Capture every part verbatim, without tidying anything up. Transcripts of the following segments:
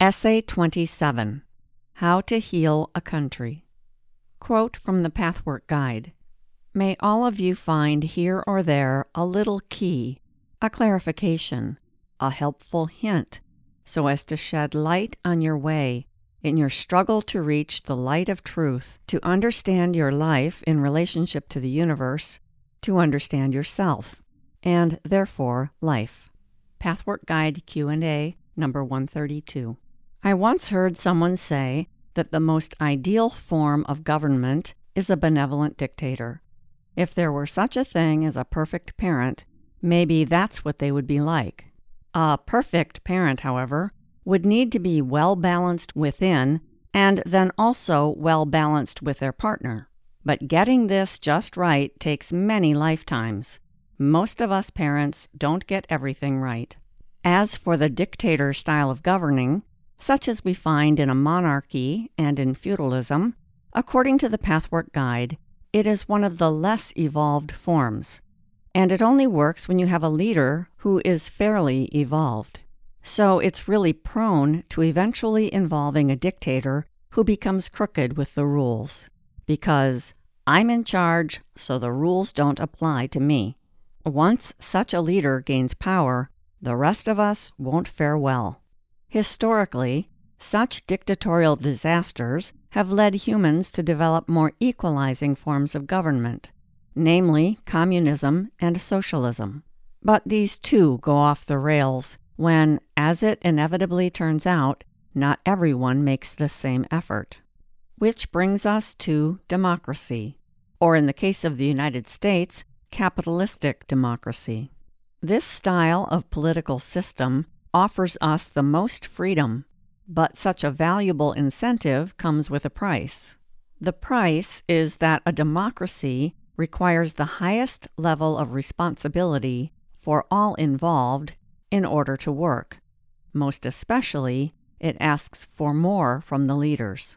Essay twenty-seven, How to Heal a Country. Quote from the Pathwork Guide. May all of you find here or there a little key, a clarification, a helpful hint, so as to shed light on your way in your struggle to reach the light of truth, to understand your life in relationship to the universe, to understand yourself, and therefore life. Pathwork Guide Q and A, number one thirty-two. I once heard someone say that the most ideal form of government is a benevolent dictator. If there were such a thing as a perfect parent, maybe that's what they would be like. A perfect parent, however, would need to be well-balanced within and then also well-balanced with their partner. But getting this just right takes many lifetimes. Most of us parents don't get everything right. As for the dictator style of governing, such as we find in a monarchy and in feudalism, according to the Pathwork Guide, it is one of the less evolved forms, and it only works when you have a leader who is fairly evolved. So it's really prone to eventually involving a dictator who becomes crooked with the rules, because I'm in charge, so the rules don't apply to me. Once such a leader gains power, the rest of us won't fare well. Historically, such dictatorial disasters have led humans to develop more equalizing forms of government, namely communism and socialism. But these too go off the rails when, as it inevitably turns out, not everyone makes the same effort. Which brings us to democracy, or in the case of the United States, capitalistic democracy. This style of political system offers us the most freedom, but such a valuable incentive comes with a price. The price is that a democracy requires the highest level of responsibility for all involved in order to work. Most especially, it asks for more from the leaders.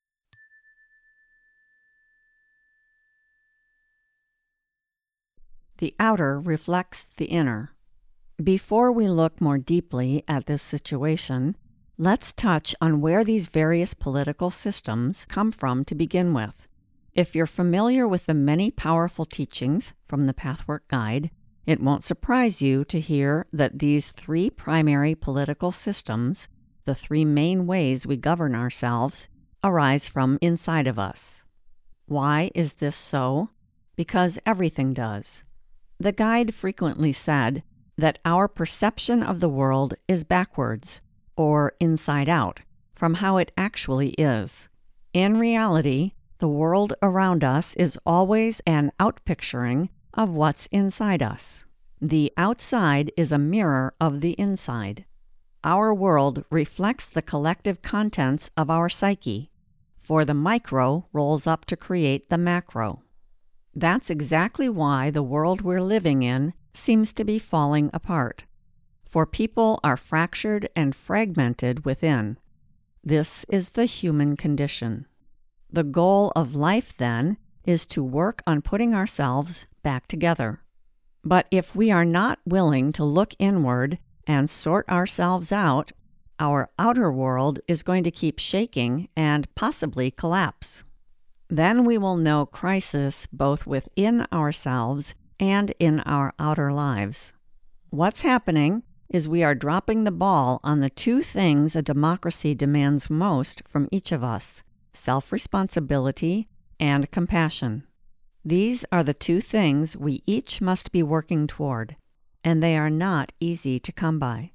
The outer reflects the inner. Before we look more deeply at this situation, let's touch on where these various political systems come from to begin with. If you're familiar with the many powerful teachings from the Pathwork Guide, it won't surprise you to hear that these three primary political systems, the three main ways we govern ourselves, arise from inside of us. Why is this so? Because everything does. The Guide frequently said that our perception of the world is backwards, or inside out, from how it actually is. In reality, the world around us is always an outpicturing of what's inside us. The outside is a mirror of the inside. Our world reflects the collective contents of our psyche, for the micro rolls up to create the macro. That's exactly why the world we're living in seems to be falling apart, for people are fractured and fragmented within. This is the human condition. The goal of life, then, is to work on putting ourselves back together. But if we are not willing to look inward and sort ourselves out, our outer world is going to keep shaking and possibly collapse. Then we will know crisis both within ourselves and in our outer lives. What's happening is we are dropping the ball on the two things a democracy demands most from each of us: self-responsibility and compassion. These are the two things we each must be working toward, and they are not easy to come by.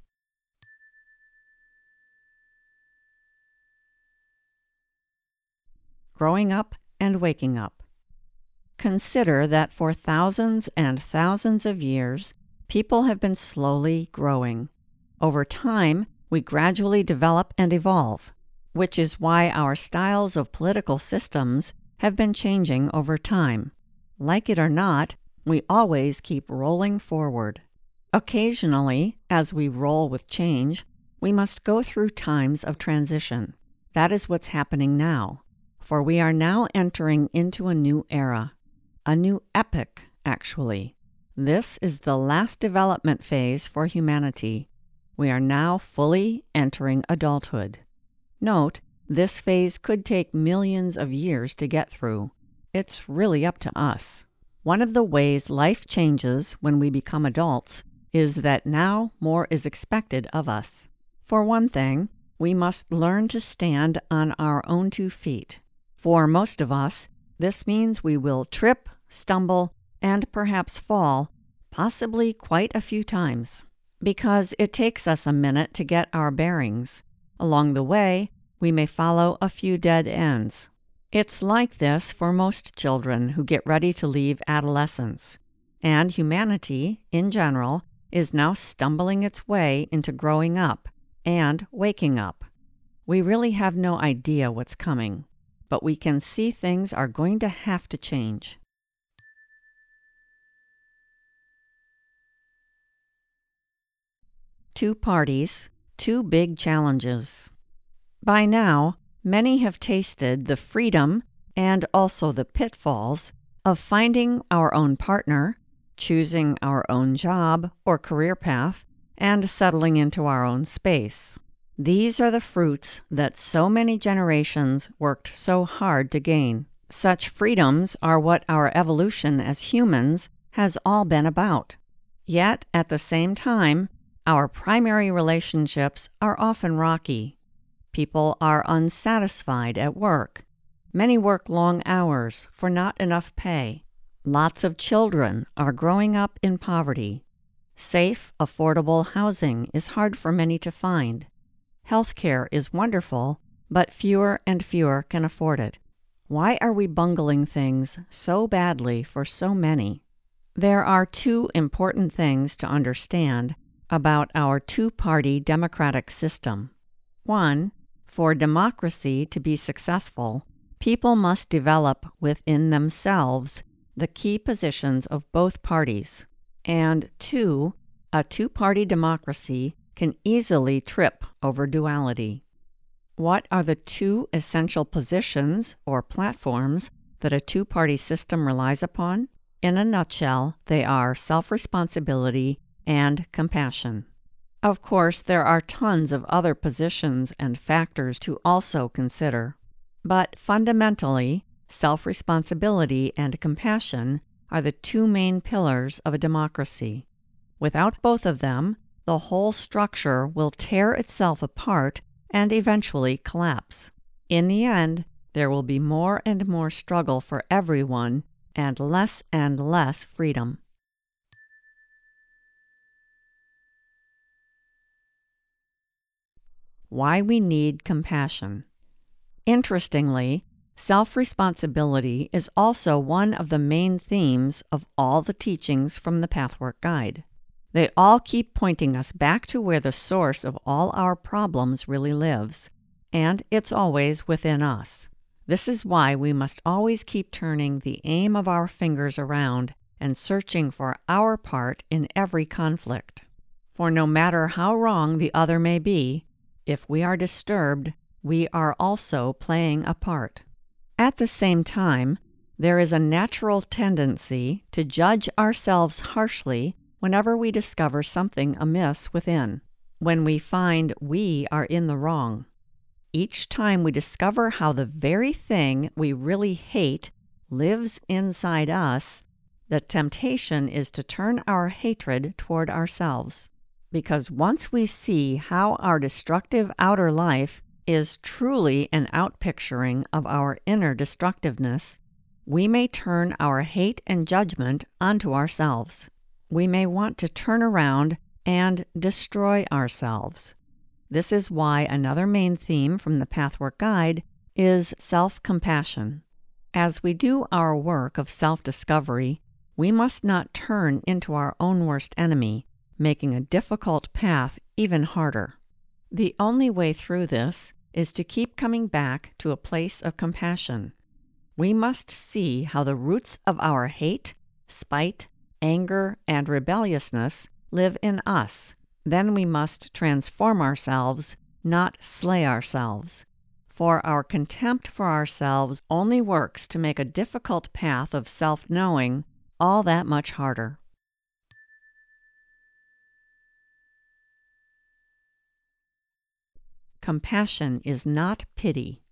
Growing up and waking up. Consider that for thousands and thousands of years, people have been slowly growing. Over time, we gradually develop and evolve, which is why our styles of political systems have been changing over time. Like it or not, we always keep rolling forward. Occasionally, as we roll with change, we must go through times of transition. That is what's happening now, for we are now entering into a new era. A new epoch, actually. This is the last development phase for humanity, We are now fully entering adulthood. Note, this phase could take millions of years to get through. It's really up to us. One of the ways life changes when we become adults is that now more is expected of us. For one thing, we must learn to stand on our own two feet. For most of us, this means we will trip, stumble, and perhaps fall, possibly quite a few times, because it takes us a minute to get our bearings. Along the way, we may follow a few dead ends. It's like this for most children who get ready to leave adolescence, and humanity, in general, is now stumbling its way into growing up and waking up. We really have no idea what's coming, but we can see things are going to have to change. Two parties, two big challenges. By now, many have tasted the freedom and also the pitfalls of finding our own partner, choosing our own job or career path, and settling into our own space. These are the fruits that so many generations worked so hard to gain. Such freedoms are what our evolution as humans has all been about. Yet, at the same time, our primary relationships are often rocky. People are unsatisfied at work. Many work long hours for not enough pay. Lots of children are growing up in poverty. Safe, affordable housing is hard for many to find. Healthcare is wonderful, but fewer and fewer can afford it. Why are we bungling things so badly for so many? There are two important things to understand about our two-party democratic system. One, for democracy to be successful, people must develop within themselves the key positions of both parties. And two, a two-party democracy can easily trip over duality. What are the two essential positions or platforms that a two-party system relies upon? In a nutshell, they are self-responsibility and compassion. Of course, there are tons of other positions and factors to also consider, but fundamentally, self-responsibility and compassion are the two main pillars of a democracy. Without both of them, the whole structure will tear itself apart and eventually collapse. In the end, there will be more and more struggle for everyone and less and less freedom. Why we need compassion. Interestingly, self-responsibility is also one of the main themes of all the teachings from the Pathwork Guide. They all keep pointing us back to where the source of all our problems really lives, and it's always within us. This is why we must always keep turning the aim of our fingers around and searching for our part in every conflict. For no matter how wrong the other may be, if we are disturbed, we are also playing a part. At the same time, there is a natural tendency to judge ourselves harshly whenever we discover something amiss within, when we find we are in the wrong. Each time we discover how the very thing we really hate lives inside us, the temptation is to turn our hatred toward ourselves. Because once we see how our destructive outer life is truly an outpicturing of our inner destructiveness, we may turn our hate and judgment onto ourselves. We may want to turn around and destroy ourselves. This is why another main theme from the Pathwork Guide is self-compassion. As we do our work of self-discovery, we must not turn into our own worst enemy, making a difficult path even harder. The only way through this is to keep coming back to a place of compassion. We must see how the roots of our hate, spite, anger, and rebelliousness live in us. Then we must transform ourselves, not slay ourselves. For our contempt for ourselves only works to make a difficult path of self-knowing all that much harder. Compassion is not pity.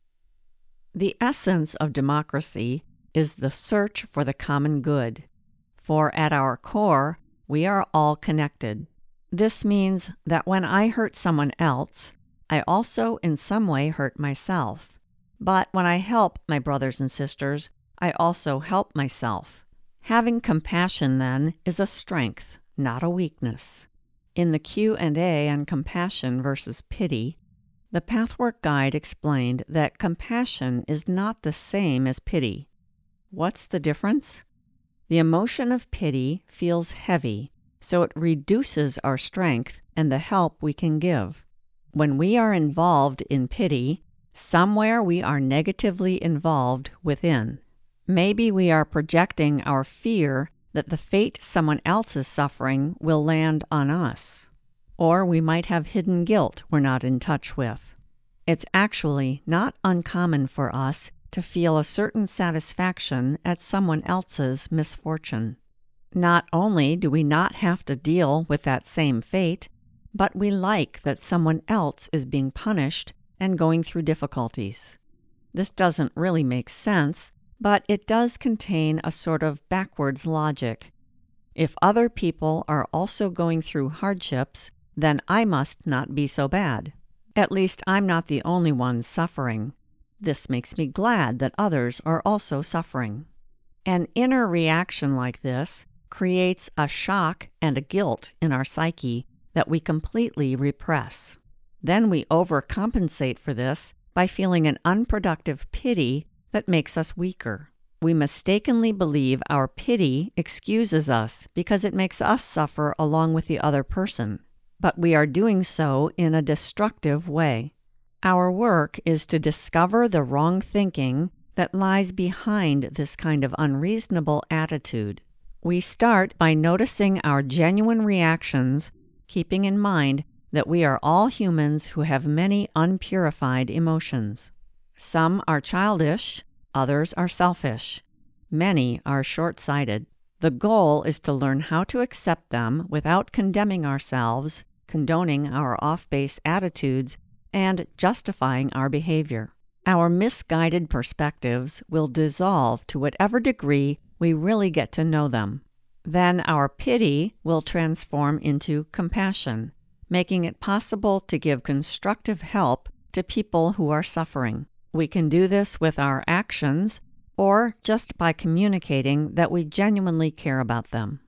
The essence of democracy is the search for the common good, for at our core, we are all connected. This means that when I hurt someone else, I also in some way hurt myself. But when I help my brothers and sisters, I also help myself. Having compassion, then, is a strength, not a weakness. In the Q and A on compassion versus pity, the Pathwork Guide explained that compassion is not the same as pity. What's the difference? The emotion of pity feels heavy, so it reduces our strength and the help we can give. When we are involved in pity, somewhere we are negatively involved within. Maybe we are projecting our fear that the fate someone else is suffering will land on us. Or we might have hidden guilt we're not in touch with. It's actually not uncommon for us to feel a certain satisfaction at someone else's misfortune. Not only do we not have to deal with that same fate, but we like that someone else is being punished and going through difficulties. This doesn't really make sense, but it does contain a sort of backwards logic. If other people are also going through hardships, then I must not be so bad. At least I'm not the only one suffering. This makes me glad that others are also suffering. An inner reaction like this creates a shock and a guilt in our psyche that we completely repress. Then we overcompensate for this by feeling an unproductive pity that makes us weaker. We mistakenly believe our pity excuses us because it makes us suffer along with the other person, but we are doing so in a destructive way. Our work is to discover the wrong thinking that lies behind this kind of unreasonable attitude. We start by noticing our genuine reactions, keeping in mind that we are all humans who have many unpurified emotions. Some are childish, others are selfish. Many are short-sighted. The goal is to learn how to accept them without condemning ourselves, condoning our off-base attitudes, and justifying our behavior. Our misguided perspectives will dissolve to whatever degree we really get to know them. Then our pity will transform into compassion, making it possible to give constructive help to people who are suffering. We can do this with our actions or just by communicating that we genuinely care about them.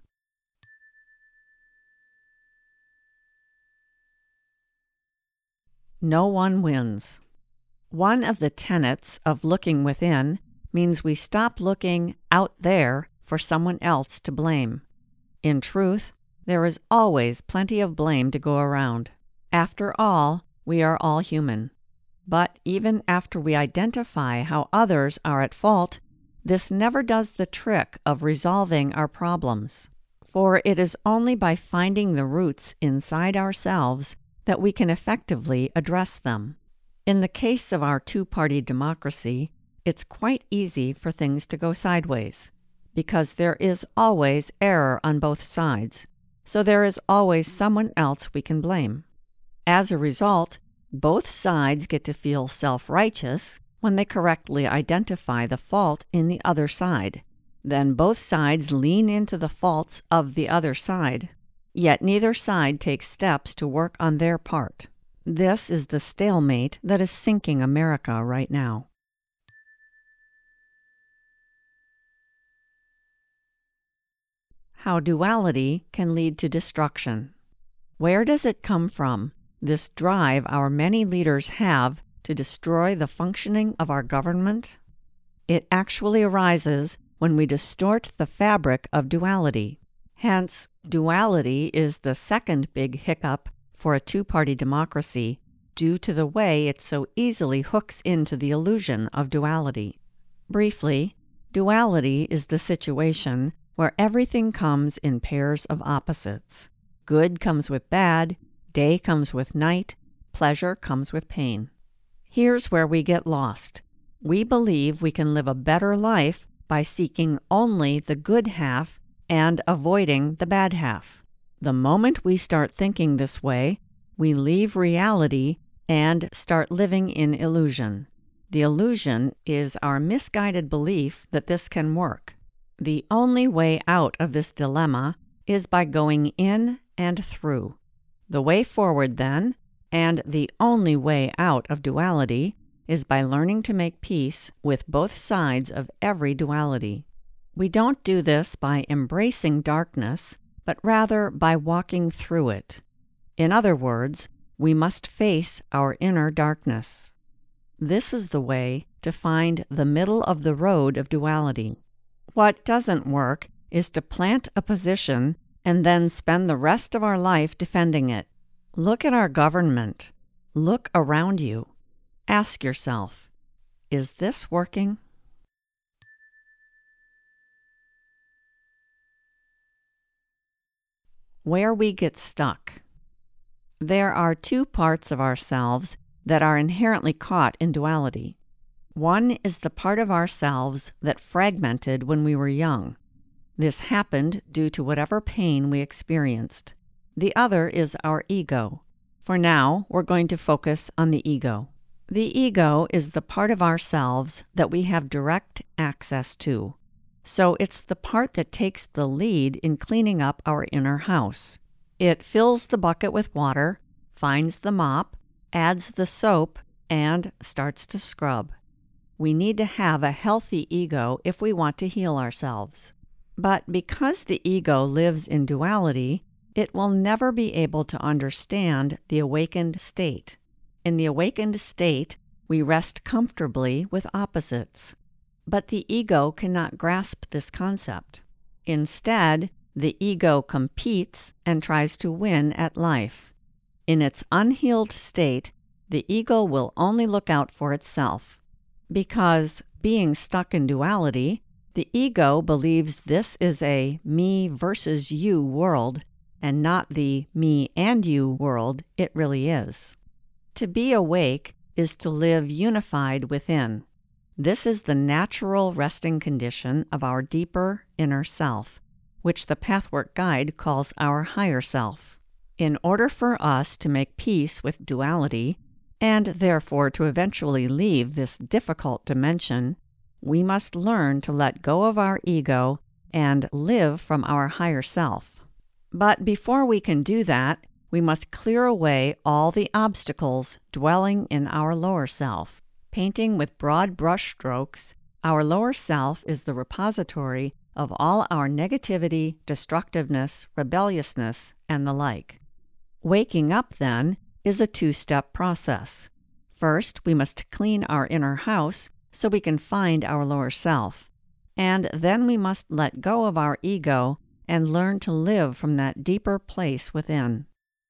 No one wins. One of the tenets of looking within means we stop looking out there for someone else to blame. In truth, there is always plenty of blame to go around. After all, we are all human. But even after we identify how others are at fault, this never does the trick of resolving our problems. For it is only by finding the roots inside ourselves that we can effectively address them. In the case of our two-party democracy, it's quite easy for things to go sideways, because there is always error on both sides, so there is always someone else we can blame. As a result, both sides get to feel self-righteous when they correctly identify the fault in the other side. Then both sides lean into the faults of the other side, yet neither side takes steps to work on their part. This is the stalemate that is sinking America right now. How duality can lead to destruction. Where does it come from, this drive our many leaders have to destroy the functioning of our government? It actually arises when we distort the fabric of duality. Hence, duality is the second big hiccup for a two-party democracy due to the way it so easily hooks into the illusion of duality. Briefly, duality is the situation where everything comes in pairs of opposites. Good comes with bad, day comes with night, pleasure comes with pain. Here's where we get lost. We believe we can live a better life by seeking only the good half and avoiding the bad half. The moment we start thinking this way, we leave reality and start living in illusion. The illusion is our misguided belief that this can work. The only way out of this dilemma is by going in and through. The way forward, then, and the only way out of duality, is by learning to make peace with both sides of every duality. We don't do this by embracing darkness, but rather by walking through it. In other words, we must face our inner darkness. This is the way to find the middle of the road of duality. What doesn't work is to plant a position and then spend the rest of our life defending it. Look at our government. Look around you. Ask yourself, is this working? Where we get stuck. There are two parts of ourselves that are inherently caught in duality. One is the part of ourselves that fragmented when we were young. This happened due to whatever pain we experienced. The other is our ego. For now, we're going to focus on the ego. The ego is the part of ourselves that we have direct access to. So it's the part that takes the lead in cleaning up our inner house. It fills the bucket with water, finds the mop, adds the soap, and starts to scrub. We need to have a healthy ego if we want to heal ourselves. But because the ego lives in duality, it will never be able to understand the awakened state. In the awakened state, we rest comfortably with opposites. But the ego cannot grasp this concept. Instead, the ego competes and tries to win at life. In its unhealed state, the ego will only look out for itself. Because, being stuck in duality, the ego believes this is a me versus you world and not the me and you world it really is. To be awake is to live unified within. This is the natural resting condition of our deeper inner self, which the Pathwork Guide calls our higher self. In order for us to make peace with duality, and therefore to eventually leave this difficult dimension, we must learn to let go of our ego and live from our higher self. But before we can do that, we must clear away all the obstacles dwelling in our lower self. Painting with broad brush strokes, our lower self is the repository of all our negativity, destructiveness, rebelliousness, and the like. Waking up, then, is a two-step process. First, we must clean our inner house so we can find our lower self, and then we must let go of our ego and learn to live from that deeper place within.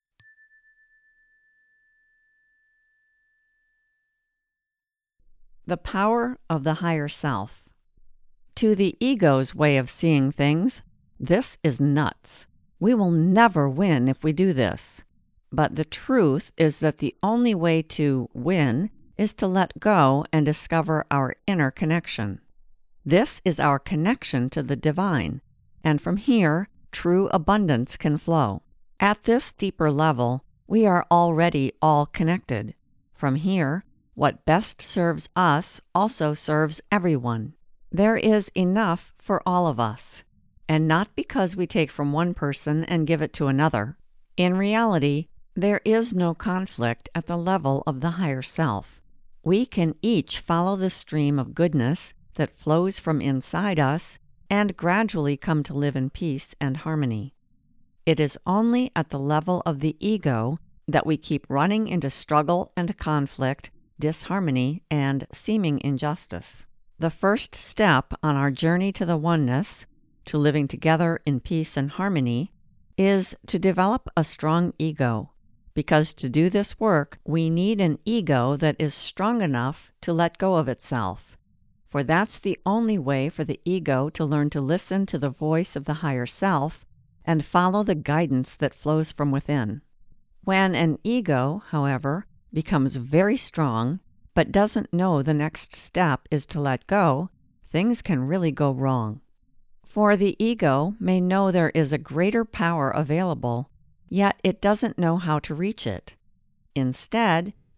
The power of the higher self. To the ego's way of seeing things, this is nuts. We will never win if we do this. But the truth is that the only way to win is to let go and discover our inner connection. This is our connection to the divine, and from here, true abundance can flow. At this deeper level, we are already all connected. From here, what best serves us also serves everyone. There is enough for all of us, and not because we take from one person and give it to another. In reality, there is no conflict at the level of the higher self. We can each follow the stream of goodness that flows from inside us and gradually come to live in peace and harmony. It is only at the level of the ego that we keep running into struggle and conflict, disharmony, and seeming injustice. The first step on our journey to the oneness, to living together in peace and harmony, is to develop a strong ego. Because to do this work, we need an ego that is strong enough to let go of itself. For that's the only way for the ego to learn to listen to the voice of the higher self and follow the guidance that flows from within. When an ego, however, becomes very strong, but doesn't know the next step is to let go, things can really go wrong. For the ego may know there is a greater power available, yet it doesn't know how to reach it. Instead,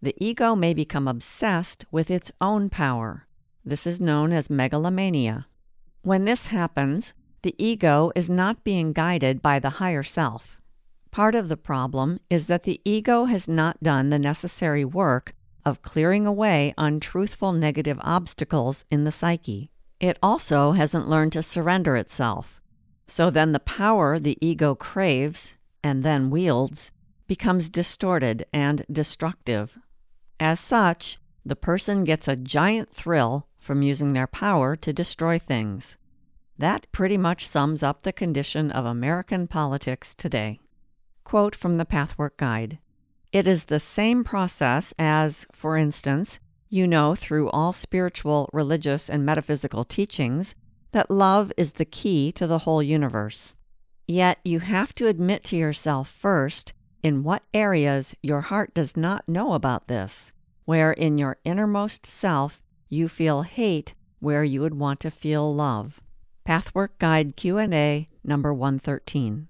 the ego may become obsessed with its own power. This is known as megalomania. When this happens, the ego is not being guided by the higher self. Part of the problem is that the ego has not done the necessary work of clearing away untruthful negative obstacles in the psyche. It also hasn't learned to surrender itself. So then the power the ego craves, and then wields, becomes distorted and destructive. As such, the person gets a giant thrill from using their power to destroy things. That pretty much sums up the condition of American politics today. Quote from the Pathwork Guide. It is the same process as, for instance, you know through all spiritual, religious, and metaphysical teachings that love is the key to the whole universe. Yet you have to admit to yourself first in what areas your heart does not know about this, where in your innermost self you feel hate where you would want to feel love. Pathwork Guide Q and A number one thirteen.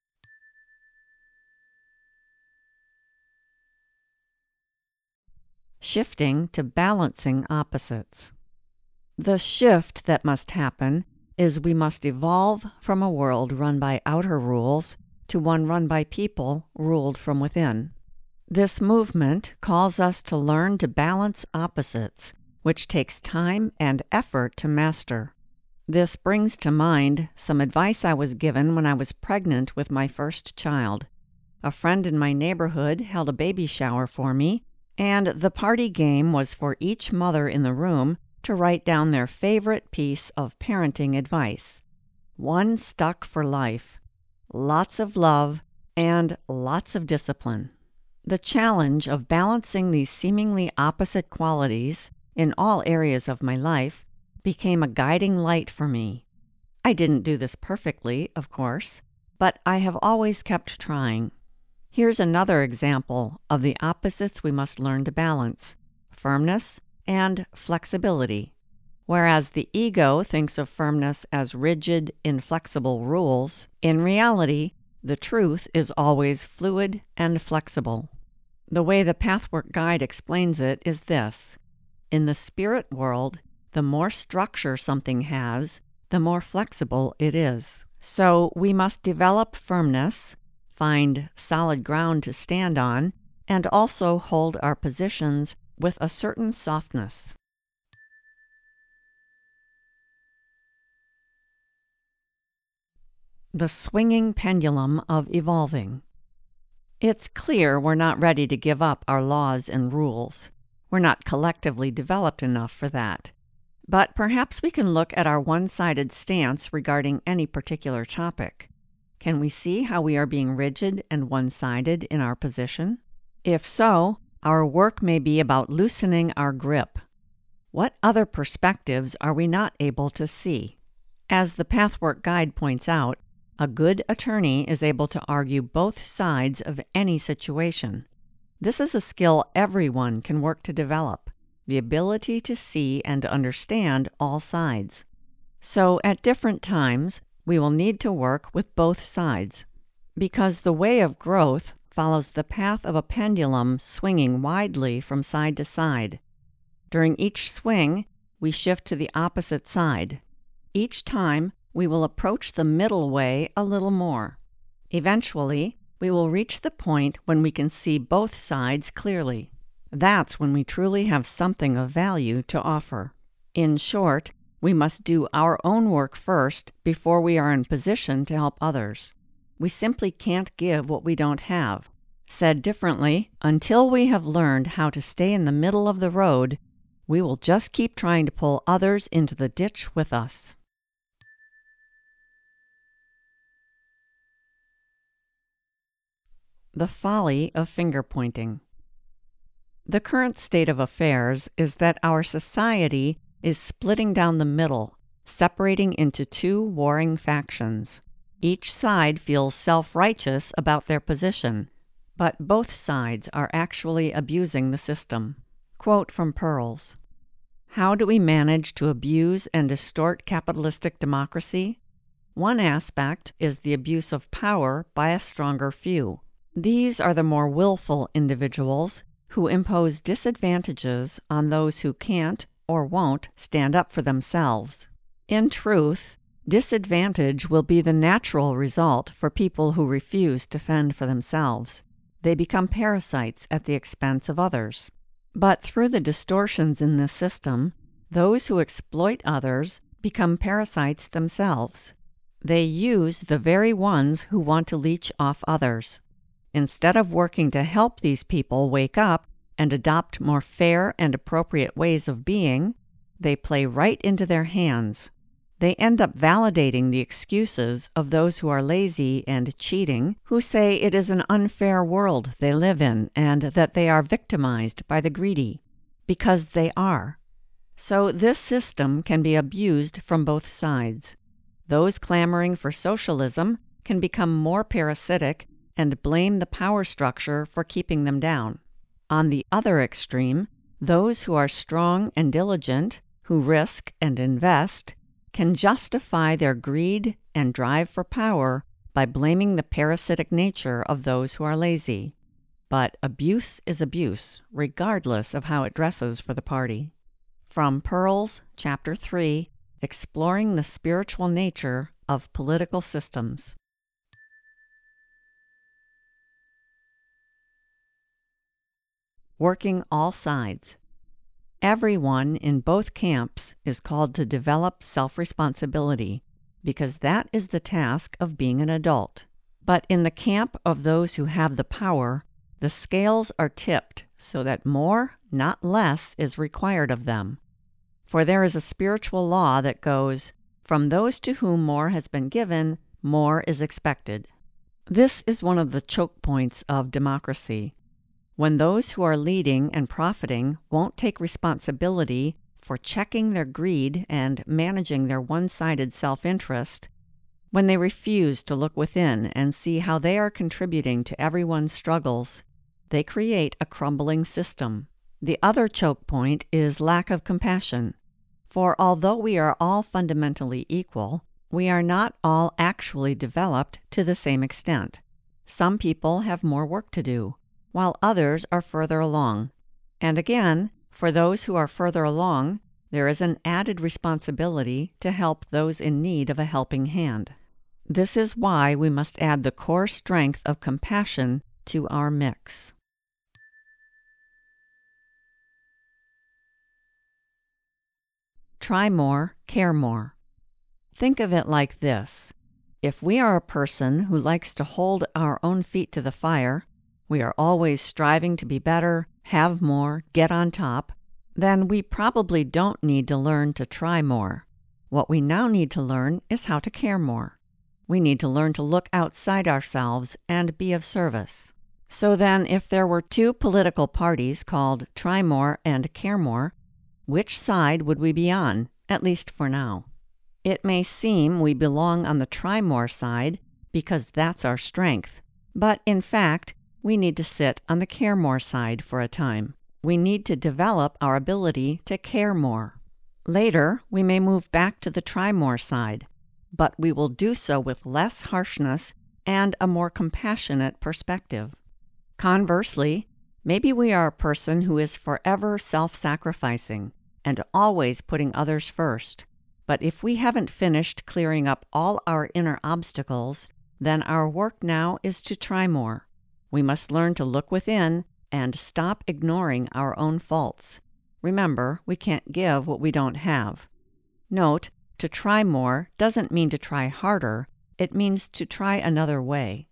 Shifting to balancing opposites. The shift that must happen is we must evolve from a world run by outer rules to one run by people ruled from within. This movement calls us to learn to balance opposites, which takes time and effort to master. This brings to mind some advice I was given when I was pregnant with my first child. A friend in my neighborhood held a baby shower for me, and the party game was for each mother in the room to write down their favorite piece of parenting advice. One stuck for life: lots of love and lots of discipline. The challenge of balancing these seemingly opposite qualities in all areas of my life became a guiding light for me. I didn't do this perfectly, of course, but I have always kept trying. Here's another example of the opposites we must learn to balance: firmness and flexibility. Whereas the ego thinks of firmness as rigid, inflexible rules, in reality, the truth is always fluid and flexible. The way the Pathwork Guide explains it is this: in the spirit world, the more structure something has, the more flexible it is. So we must develop firmness, find solid ground to stand on, and also hold our positions with a certain softness. The swinging pendulum of evolving. It's clear we're not ready to give up our laws and rules. We're not collectively developed enough for that. But perhaps we can look at our one-sided stance regarding any particular topic. Can we see how we are being rigid and one-sided in our position? If so, our work may be about loosening our grip. What other perspectives are we not able to see? As the Pathwork Guide points out, a good attorney is able to argue both sides of any situation. This is a skill everyone can work to develop, the ability to see and understand all sides. So at different times, we will need to work with both sides, because the way of growth follows the path of a pendulum swinging widely from side to side. During each swing, we shift to the opposite side. Each time, we will approach the middle way a little more. Eventually, we will reach the point when we can see both sides clearly. That's when we truly have something of value to offer. In short, we must do our own work first before we are in position to help others. We simply can't give what we don't have. Said differently, until we have learned how to stay in the middle of the road, we will just keep trying to pull others into the ditch with us. The folly of finger-pointing. The current state of affairs is that our society is splitting down the middle, separating into two warring factions. Each side feels self-righteous about their position, but both sides are actually abusing the system. Quote from Pearls. How do we manage to abuse and distort capitalistic democracy? One aspect is the abuse of power by a stronger few. These are the more willful individuals who impose disadvantages on those who can't or won't stand up for themselves. In truth, disadvantage will be the natural result for people who refuse to fend for themselves. They become parasites at the expense of others. But through the distortions in this system, those who exploit others become parasites themselves. They use the very ones who want to leech off others. Instead of working to help these people wake up and adopt more fair and appropriate ways of being, they play right into their hands. They end up validating the excuses of those who are lazy and cheating, who say it is an unfair world they live in and that they are victimized by the greedy, because they are. So this system can be abused from both sides. Those clamoring for socialism can become more parasitic and blame the power structure for keeping them down. On the other extreme, those who are strong and diligent, who risk and invest, can justify their greed and drive for power by blaming the parasitic nature of those who are lazy. But abuse is abuse, regardless of how it dresses for the party. From Pearls, Chapter three, Exploring the Spiritual Nature of Political Systems. Working all sides. Everyone in both camps is called to develop self-responsibility, because that is the task of being an adult. But in the camp of those who have the power, the scales are tipped so that more, not less, is required of them. For there is a spiritual law that goes, "From those to whom more has been given, more is expected." This is one of the choke points of democracy. When those who are leading and profiting won't take responsibility for checking their greed and managing their one-sided self-interest, when they refuse to look within and see how they are contributing to everyone's struggles, they create a crumbling system. The other choke point is lack of compassion. For although we are all fundamentally equal, we are not all actually developed to the same extent. Some people have more work to do, while others are further along. And again, for those who are further along, there is an added responsibility to help those in need of a helping hand. This is why we must add the core strength of compassion to our mix. Try more, care more. Think of it like this. If we are a person who likes to hold our own feet to the fire, we are always striving to be better, have more, get on top, then we probably don't need to learn to try more. What we now need to learn is how to care more. We need to learn to look outside ourselves and be of service. So then, if there were two political parties called Try More and Care More, which side would we be on, at least for now? It may seem we belong on the Try More side because that's our strength, but in fact, we need to sit on the care more side for a time. We need to develop our ability to care more. Later, we may move back to the try more side, but we will do so with less harshness and a more compassionate perspective. Conversely, maybe we are a person who is forever self-sacrificing and always putting others first. But if we haven't finished clearing up all our inner obstacles, then our work now is to try more. We must learn to look within and stop ignoring our own faults. Remember, we can't give what we don't have. Note, to try more doesn't mean to try harder. It means to try another way.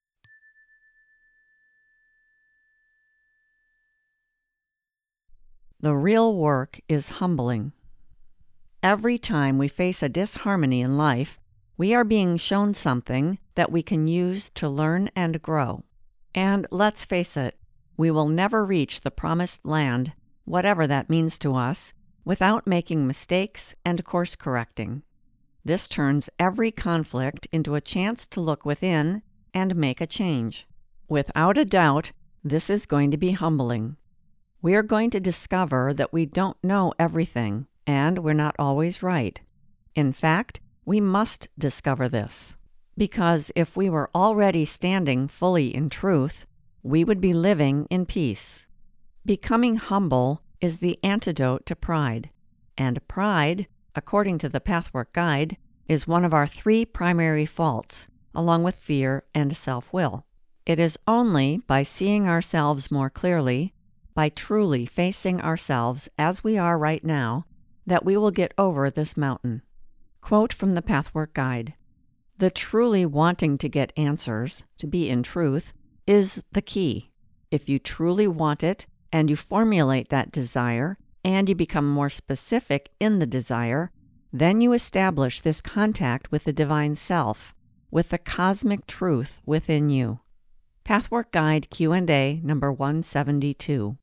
The real work is humbling. Every time we face a disharmony in life, we are being shown something that we can use to learn and grow. And let's face it, we will never reach the promised land, whatever that means to us, without making mistakes and course correcting. This turns every conflict into a chance to look within and make a change. Without a doubt, this is going to be humbling. We are going to discover that we don't know everything, and we're not always right. In fact, we must discover this. Because if we were already standing fully in truth, we would be living in peace. Becoming humble is the antidote to pride, and pride, according to the Pathwork Guide, is one of our three primary faults, along with fear and self-will. It is only by seeing ourselves more clearly, by truly facing ourselves as we are right now, that we will get over this mountain. Quote from the Pathwork Guide: "The truly wanting to get answers, to be in truth, is the key. If you truly want it, and you formulate that desire, and you become more specific in the desire, then you establish this contact with the Divine Self, with the cosmic truth within you." Pathwork Guide Q and A number one seventy-two.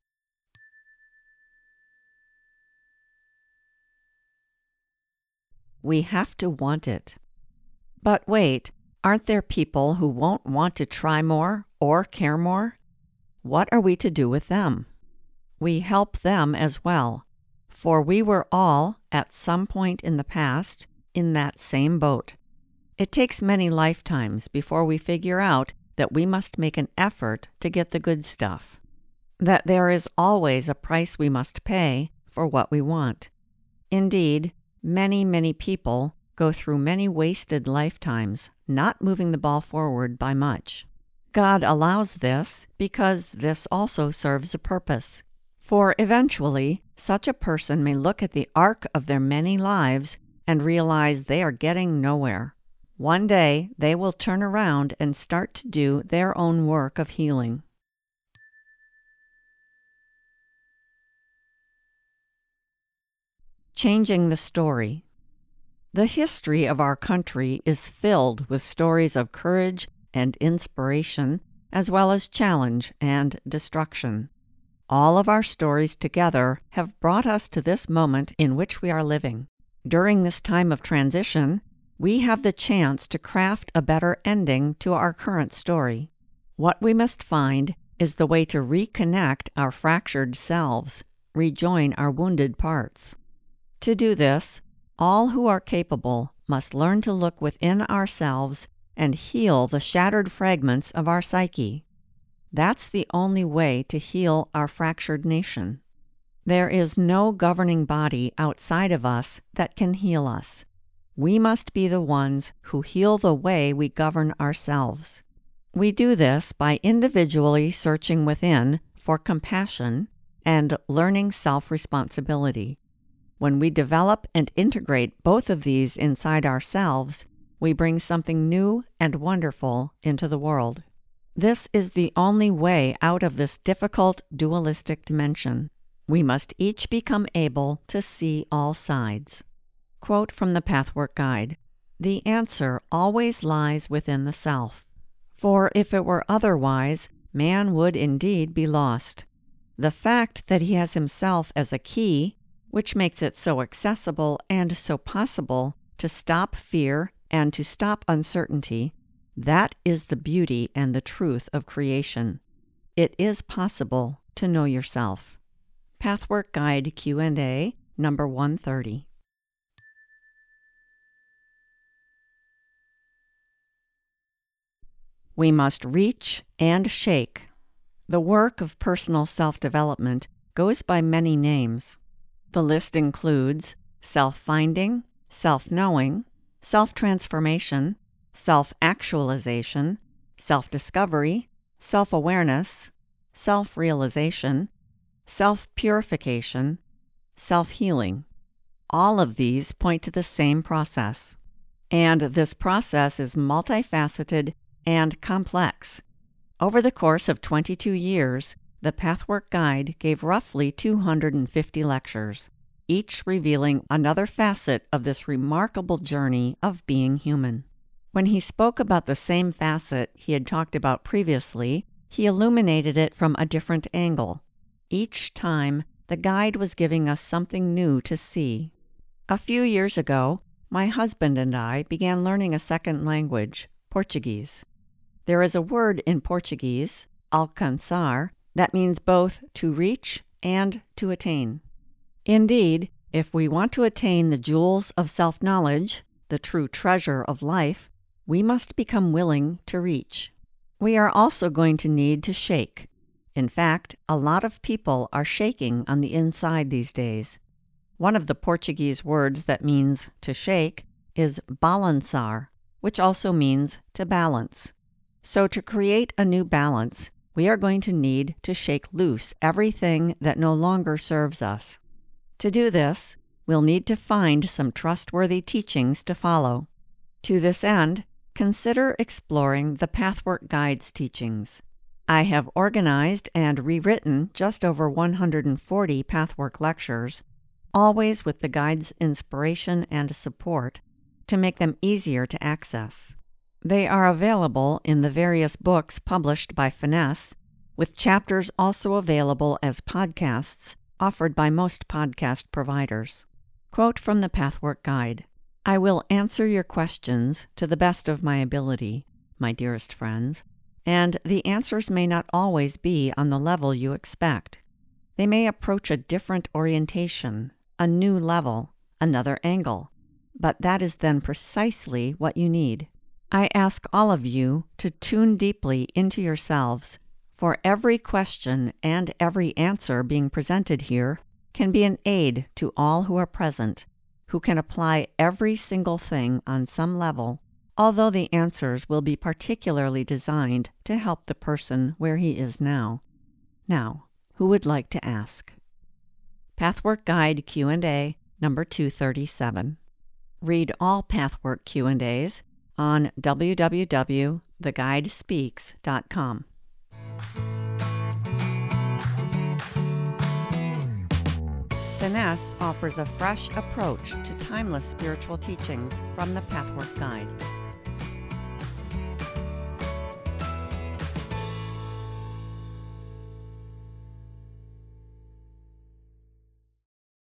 We have to want it. But wait, aren't there people who won't want to try more or care more? What are we to do with them? We help them as well, for we were all, at some point in the past, in that same boat. It takes many lifetimes before we figure out that we must make an effort to get the good stuff, that there is always a price we must pay for what we want. Indeed, many, many people go through many wasted lifetimes, not moving the ball forward by much. God allows this because this also serves a purpose. For eventually, such a person may look at the arc of their many lives and realize they are getting nowhere. One day, they will turn around and start to do their own work of healing. Changing the story. The history of our country is filled with stories of courage and inspiration, as well as challenge and destruction. All of our stories together have brought us to this moment in which we are living. During this time of transition, we have the chance to craft a better ending to our current story. What we must find is the way to reconnect our fractured selves, rejoin our wounded parts. To do this, all who are capable must learn to look within ourselves and heal the shattered fragments of our psyche. That's the only way to heal our fractured nation. There is no governing body outside of us that can heal us. We must be the ones who heal the way we govern ourselves. We do this by individually searching within for compassion and learning self-responsibility. When we develop and integrate both of these inside ourselves, we bring something new and wonderful into the world. This is the only way out of this difficult dualistic dimension. We must each become able to see all sides. Quote from the Pathwork Guide: "The answer always lies within the self. For if it were otherwise, man would indeed be lost. The fact that he has himself as a key, which makes it so accessible and so possible to stop fear and to stop uncertainty, that is the beauty and the truth of creation. It is possible to know yourself." Pathwork Guide Q and A, number one thirty. We must reach and shake. The work of personal self-development goes by many names. The list includes self-finding, self-knowing, self-transformation, self-actualization, self-discovery, self-awareness, self-realization, self-purification, self-healing. All of these point to the same process. And this process is multifaceted and complex. Over the course of twenty-two years, the Pathwork Guide gave roughly two hundred fifty lectures, each revealing another facet of this remarkable journey of being human. When he spoke about the same facet he had talked about previously, he illuminated it from a different angle. Each time, the guide was giving us something new to see. A few years ago, my husband and I began learning a second language, Portuguese. There is a word in Portuguese, alcançar, that means both to reach and to attain. Indeed, if we want to attain the jewels of self-knowledge, the true treasure of life, we must become willing to reach. We are also going to need to shake. In fact, a lot of people are shaking on the inside these days. One of the Portuguese words that means to shake is balançar, which also means to balance. So to create a new balance, we are going to need to shake loose everything that no longer serves us. To do this, we'll need to find some trustworthy teachings to follow. To this end, consider exploring the Pathwork Guide's teachings. I have organized and rewritten just over one hundred forty Pathwork lectures, always with the Guide's inspiration and support, to make them easier to access. They are available in the various books published by Finesse, with chapters also available as podcasts offered by most podcast providers. Quote from the Pathwork Guide: I will answer your questions to the best of my ability, my dearest friends, and the answers may not always be on the level you expect. They may approach a different orientation, a new level, another angle, but that is then precisely what you need. I ask all of you to tune deeply into yourselves, for every question and every answer being presented here can be an aid to all who are present, who can apply every single thing on some level, although the answers will be particularly designed to help the person where he is now. Now, who would like to ask? Pathwork Guide Q and A number two thirty-seven. Read all Pathwork Q and A's on w w w dot the guide speaks dot com. Finesse offers a fresh approach to timeless spiritual teachings from the Pathwork Guide.